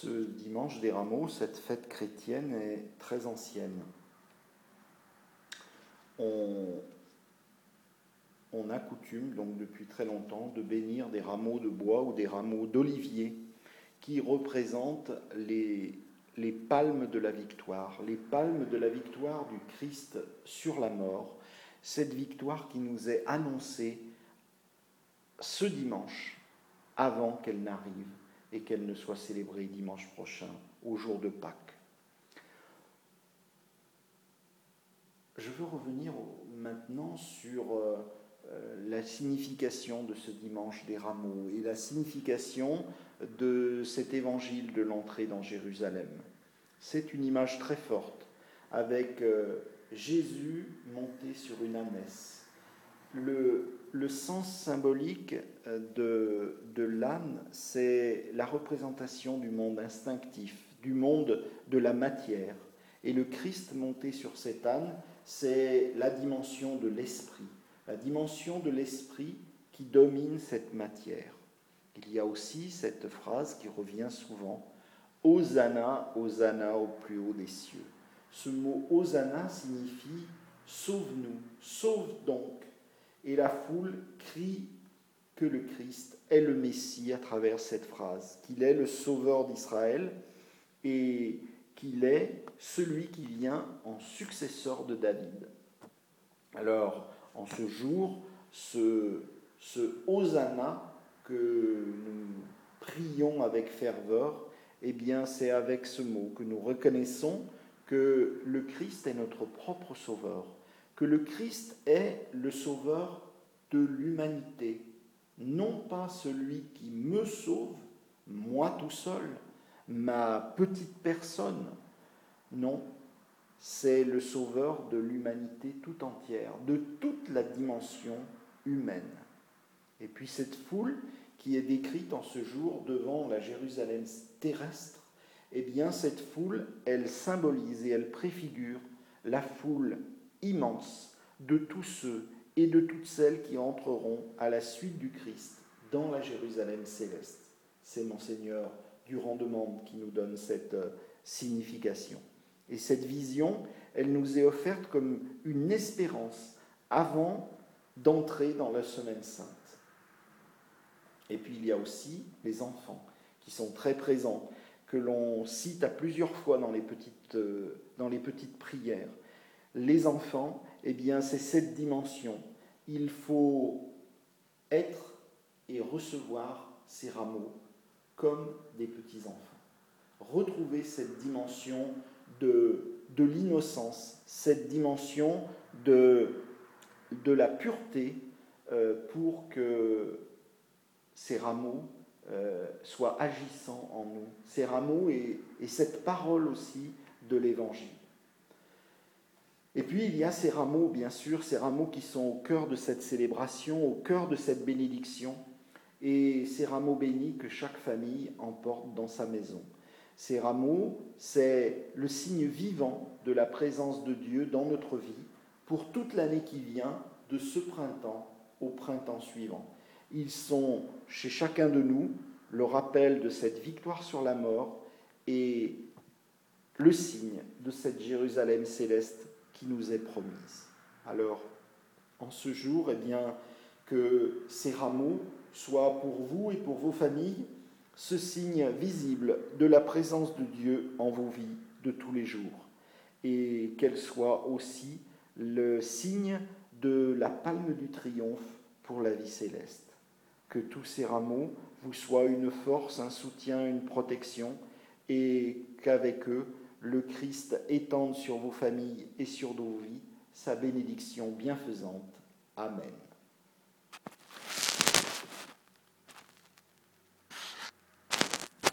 Ce dimanche des Rameaux, cette fête chrétienne est très ancienne. On a coutume, donc depuis très longtemps, de bénir des rameaux de bois ou des rameaux d'olivier qui représentent les palmes de la victoire, les palmes de la victoire du Christ sur la mort, cette victoire qui nous est annoncée ce dimanche avant qu'elle n'arrive et qu'elle ne soit célébrée dimanche prochain, au jour de Pâques. Je veux revenir maintenant sur la signification de ce dimanche des rameaux et la signification de cet évangile de l'entrée dans Jérusalem. C'est une image très forte avec Jésus monté sur une ânesse. Le sens symbolique de l'âne, c'est la représentation du monde instinctif, du monde de la matière. Et le Christ monté sur cet âne, c'est la dimension de l'esprit qui domine cette matière. Il y a aussi cette phrase qui revient souvent, « Hosanna, Hosanna au plus haut des cieux ». Ce mot « Hosanna » signifie « sauve-nous, sauve donc ». Et la foule crie que le Christ est le Messie à travers cette phrase, qu'il est le sauveur d'Israël et qu'il est celui qui vient en successeur de David. Alors, en ce jour, ce Hosanna que nous prions avec ferveur, eh bien, c'est avec ce mot que nous reconnaissons que le Christ est notre propre sauveur, que le Christ est le sauveur de l'humanité, non pas celui qui me sauve, moi tout seul, ma petite personne, non, c'est le sauveur de l'humanité tout entière, de toute la dimension humaine. Et puis cette foule qui est décrite en ce jour devant la Jérusalem terrestre, eh bien cette foule, elle symbolise et elle préfigure la foule immense de tous ceux et de toutes celles qui entreront à la suite du Christ dans la Jérusalem céleste. C'est Monseigneur Durand-de-Mande qui nous donne cette signification. Et cette vision, elle nous est offerte comme une espérance avant d'entrer dans la Semaine Sainte. Et puis il y a aussi les enfants qui sont très présents, que l'on cite à plusieurs fois dans les petites prières. Les enfants, eh bien, c'est cette dimension. Il faut être et recevoir ces rameaux comme des petits-enfants. Retrouver cette dimension de l'innocence, cette dimension de la pureté pour que ces rameaux soient agissants en nous. Ces rameaux et cette parole aussi de l'Évangile. Et puis il y a ces rameaux, bien sûr, ces rameaux qui sont au cœur de cette célébration, au cœur de cette bénédiction, et ces rameaux bénis que chaque famille emporte dans sa maison. Ces rameaux, c'est le signe vivant de la présence de Dieu dans notre vie pour toute l'année qui vient, de ce printemps au printemps suivant. Ils sont, chez chacun de nous, le rappel de cette victoire sur la mort et le signe de cette Jérusalem céleste qui nous est promise. Alors, en ce jour, eh bien, que ces rameaux soient pour vous et pour vos familles ce signe visible de la présence de Dieu en vos vies de tous les jours, et qu'elle soit aussi le signe de la palme du triomphe pour la vie céleste. Que tous ces rameaux vous soient une force, un soutien, une protection, et qu'avec eux, le Christ étende sur vos familles et sur vos vies sa bénédiction bienfaisante. Amen.